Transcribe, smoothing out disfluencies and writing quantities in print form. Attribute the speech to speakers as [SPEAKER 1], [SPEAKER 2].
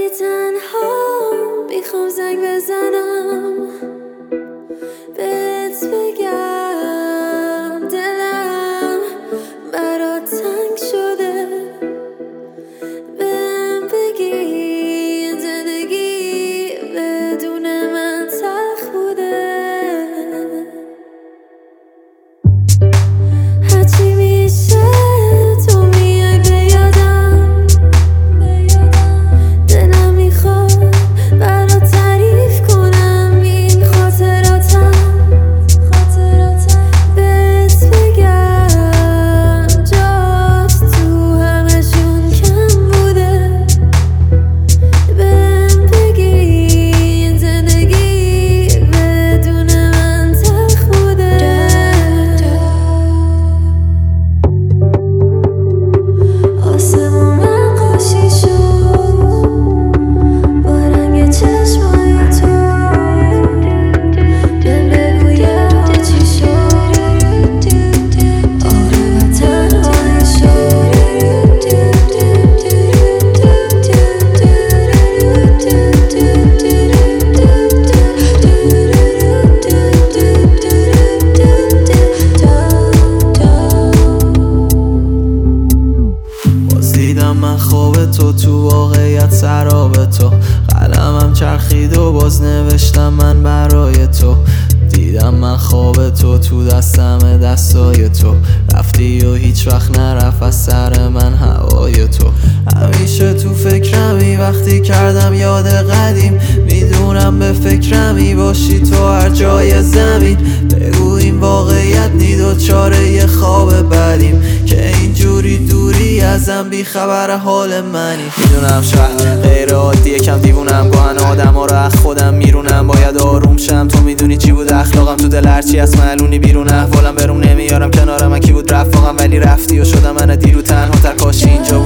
[SPEAKER 1] وقتی تنها میخوام زنگ بزنم بهت بگم دلم برات تنگ شده، بهم بگی این زندگی بدون من تلخ بوده. هرچی میشه تو میای به یادم، دلم میخواد برات تعریف کنم این خاطراتم، بهت بگم جات تو همشون کم بوده، بهم بگی این زندگی بدون من تلخ بوده. آسمون نقاشی شد با رنگ چشمای تو، دل بگویم چی شد، آره و تنهایی شد.
[SPEAKER 2] دیدم من خواب تو واقعیت سراب تو، قلمم چرخید و باز نوشتم من برای تو. دیدم من خواب تو دستم دستای تو، رفتی و هیچ وقت نرفت از سر من هوای تو. همیشه تو فکرمی وقتی کردم یاد قدیم، میدونم به فکرمی باشی تو هر جای زمین. بگو این واقعیت نی دوچاره یه خواب بدیم که اینجوری دوری ازم بی خبر حال منی. میدونم شهر غیر عادیه، کم دیوونم، گاهن آدم ها رو اخ خودم میرونم، باید آروم شم. تو میدونی چی بود اخلاقم تو دل هرچی از معلونی بیرون، احوالم برون نمیارم کنارم من کی بود رفاقم، ولی رفتی و شدم من دیرو تنها تر. کاش اینجا